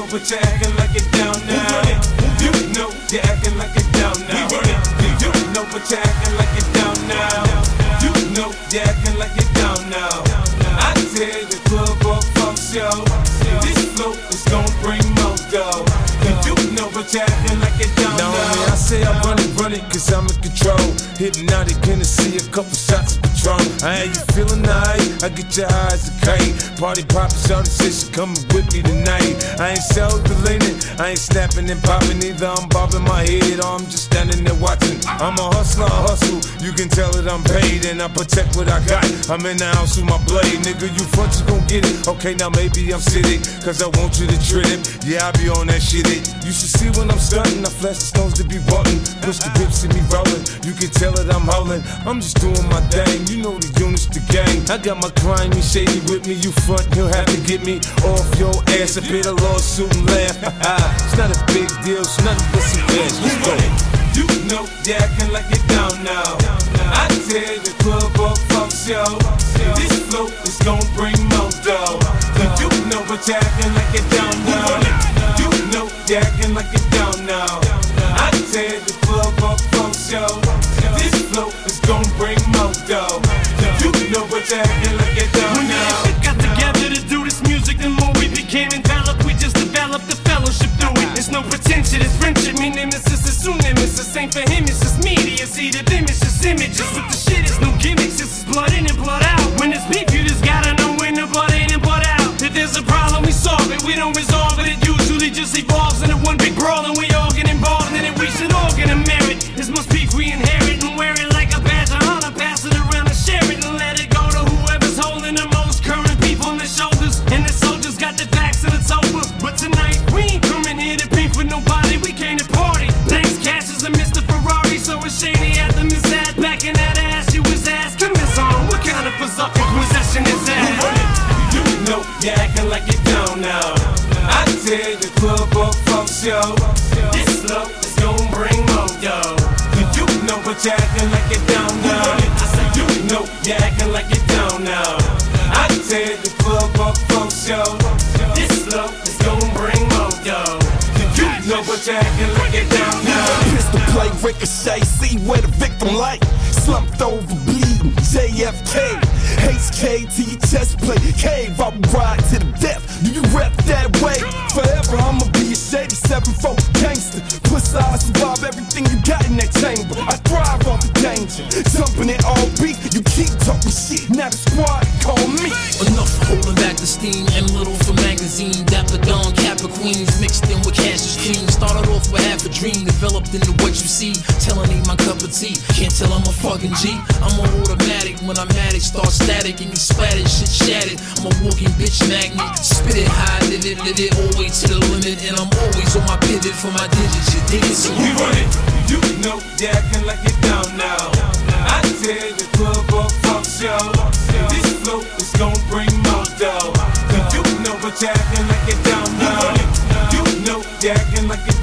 but you're acting like it down now. You know you're acting like it down now. You know but you're acting like it down now. You know you're acting like it down now. I tell the club or funk show, this flow is gon' bring more dough. You know but you're acting like it down now. I say I run it cause I'm in control. Hypnotic Hennessy, a couple shots of Patron. I had you feeling alright, I get your eyes a kite. Party poppin', shawty say she coming with me tonight. I ain't self-deleting, I ain't snapping and popping either. I'm bobbing my head or I'm just standing there watching. I'm a hustler, I hustle, you can tell that I'm paid. And I protect what I got, I'm in the house with my blade. Nigga, you front, you gon' get it. Okay, now maybe I'm sitting, cause I want you to trip. Yeah, I be on that shit. You should see when I'm stunting, I flash the stones to be button. Push the whip, see me rolling, you can tell that I'm howling. I'm just doing my thing, you know the units, the gang. I got my crime, you shady with me, you front, you'll have to get me off your ass. I pay the lawsuit and laugh, it's not a big deal, it's nothing but some cash. Let's go. You know you're acting like it down now. I tell the club or funk show, this flow is gon' bring more dough. You know but you're acting like it down now. You know you're acting like it down now. I tell the club or funk show, this flow is gon' bring more dough. You know but you're acting like it down now. When we got together to do this music, the more we became enveloped, we just developed the fellowship through it. There's no pretension, it's friendship, me nemesis is soon nemesis. Ain't for him, it's just media, see the them, it's just images. With the shit, it's no gimmicks, it's just blood in and blood out. When it's beef, you just gotta know when the blood in and blood out. If there's a problem, we solve it, we don't resolve it. It usually just evolves into one big brawl, and we all get involved in it. We should all get a merit. This must beef we inherit and wear it like a badge of honor. Pass it around and share it and let it go to whoever's holding the most current beef on their shoulders. And the soldiers got their backs and it's over. But tonight we ain't coming here to beef with nobody. We came to party. Thanks, Cassius and Mr. Ferrari. So it's shady at the Miss Ad. Back in that ass, you was asking this on. What kind of berserk possession is that? You know you're acting like it down now. I tell the club or funk show, this flow is gon' bring more dough. You know but you're acting like it down now. I said you know you're acting like it down now. I tell the club or funk show, this flow is gon' bring more dough. You know but you're acting like it down now. Pistol play, ricochet, see where the victim lay. Slumped over, bleeding, JFK. HK to your chest plate, cave, I will ride to the death. Do you rep that way? Forever I'ma be a shady 7-4 gangster. Plus I survive everything you got in that chamber. I thrive off the danger, jumping it all beat. You keep talking shit, now the squad call me. Enough holding back the steam, M Little for magazine. Dapper Dawn, Kappa Queens, mixed in with Cassius Cream. Started off with half a dream, developed into what you see. Telling ain't my cup of tea, can't tell I'm a fucking G. I'm an automatic, when I'm at it, start static and get splattered, shit shattered. I'm a walking bitch magnet, spit it high, live it, always to the limit. And I'm always on my pivot for my digits, you dig it? So we run it, you know you're acting like it down now. I tell the club or funk show, this flow is gon' bring more dough. You know but you're acting like it down now. You know you're acting like it